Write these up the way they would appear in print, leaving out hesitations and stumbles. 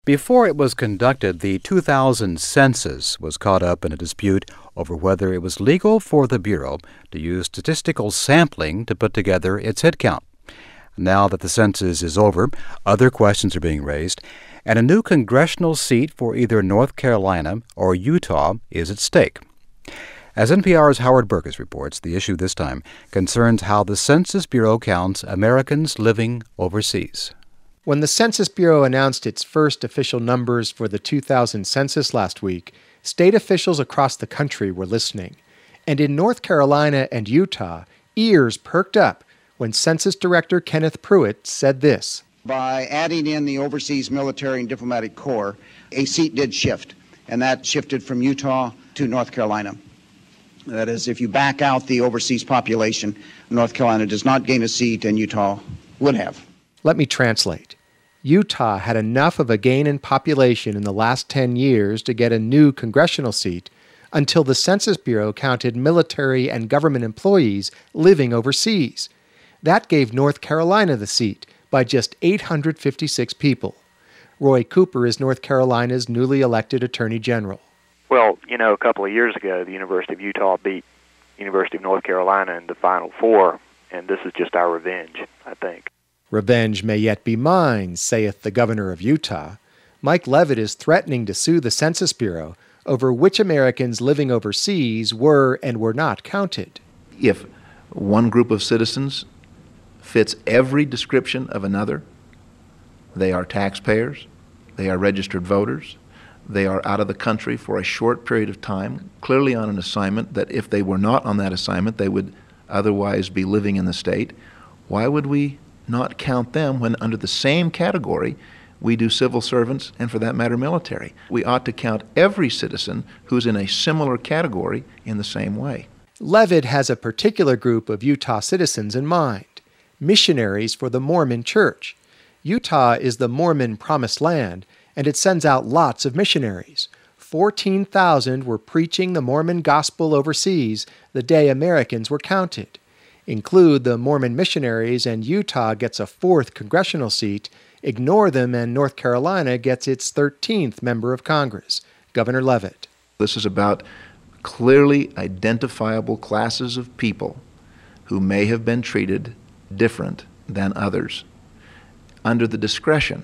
Before it was conducted, the 2000 census was caught up in a dispute over whether it was legal for the Bureau to use statistical sampling to put together its head count. Now that the census is over, other questions are being raised, and a new congressional seat for either North Carolina or Utah is at stake. As NPR's Howard Burkus reports, the issue this time concerns how the Census Bureau counts Americans living overseas. When the Census Bureau announced its first official numbers for the 2000 census last week, state officials across the country were listening. And in North Carolina and Utah, ears perked up when Census Director Kenneth Pruitt said this. By adding in the Overseas Military and Diplomatic Corps, a seat did shift, and that shifted from Utah to North Carolina. That is, if you back out the overseas population, North Carolina does not gain a seat, and Utah would have. Let me translate. Utah had enough of a gain in population in the last 10 years to get a new congressional seat until the Census Bureau counted military and government employees living overseas. That gave North Carolina the seat by just 856 people. Roy Cooper is North Carolina's newly elected Attorney General. Well, a couple of years ago, the University of Utah beat University of North Carolina in the Final Four, and this is just our revenge, I think. Revenge may yet be mine, saith the governor of Utah. Mike Leavitt is threatening to sue the Census Bureau over which Americans living overseas were and were not counted. If one group of citizens fits every description of another, they are taxpayers, they are registered voters, they are out of the country for a short period of time, clearly on an assignment that if they were not on that assignment, they would otherwise be living in the state. Why would we not count them when under the same category we do civil servants and, for that matter, military? We ought to count every citizen who's in a similar category in the same way. Leavitt has a particular group of Utah citizens in mind, missionaries for the Mormon Church. Utah is the Mormon Promised Land, and it sends out lots of missionaries. 14,000 were preaching the Mormon gospel overseas the day Americans were counted. Include the Mormon missionaries, and Utah gets a 4th congressional seat. Ignore them, and North Carolina gets its 13th member of Congress, Governor Leavitt. This is about clearly identifiable classes of people who may have been treated different than others under the discretion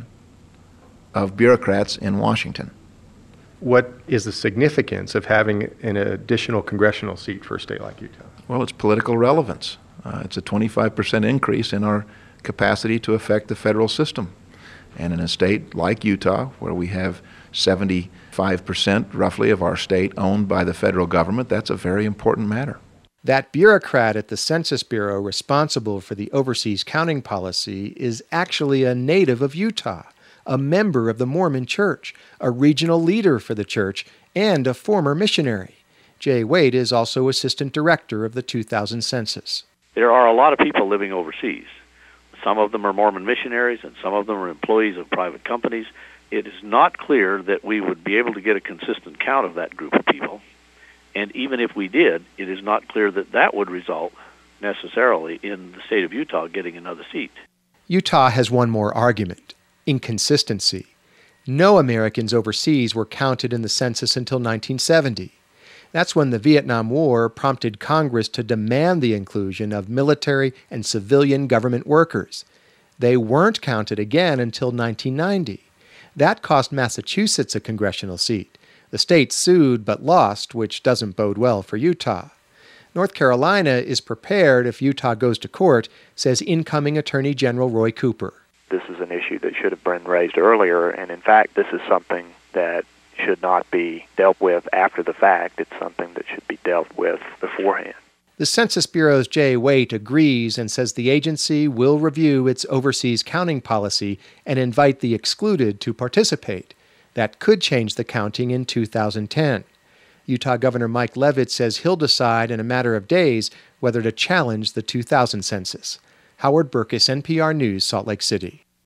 of bureaucrats in Washington. What is the significance of having an additional congressional seat for a state like Utah? Well, it's political relevance. It's a 25% increase in our capacity to affect the federal system. And in a state like Utah, where we have 75% roughly of our state owned by the federal government, that's a very important matter. That bureaucrat at the Census Bureau responsible for the overseas counting policy is actually a native of Utah, a member of the Mormon Church, a regional leader for the church, and a former missionary. Jay Wade is also assistant director of the 2000 census. There are a lot of people living overseas. Some of them are Mormon missionaries, and some of them are employees of private companies. It is not clear that we would be able to get a consistent count of that group of people. And even if we did, it is not clear that that would result necessarily in the state of Utah getting another seat. Utah has one more argument: inconsistency. No Americans overseas were counted in the census until 1970. That's when the Vietnam War prompted Congress to demand the inclusion of military and civilian government workers. They weren't counted again until 1990. That cost Massachusetts a congressional seat. The state sued but lost, which doesn't bode well for Utah. North Carolina is prepared if Utah goes to court, says incoming Attorney General Roy Cooper. This is an issue that should have been raised earlier, and in fact, this is something that should not be dealt with after the fact. It's something that should be dealt with beforehand. The Census Bureau's Jay Waite agrees and says the agency will review its overseas counting policy and invite the excluded to participate. That could change the counting in 2010. Utah Governor Mike Leavitt says he'll decide in a matter of days whether to challenge the 2000 census. Howard Burkus, NPR News, Salt Lake City.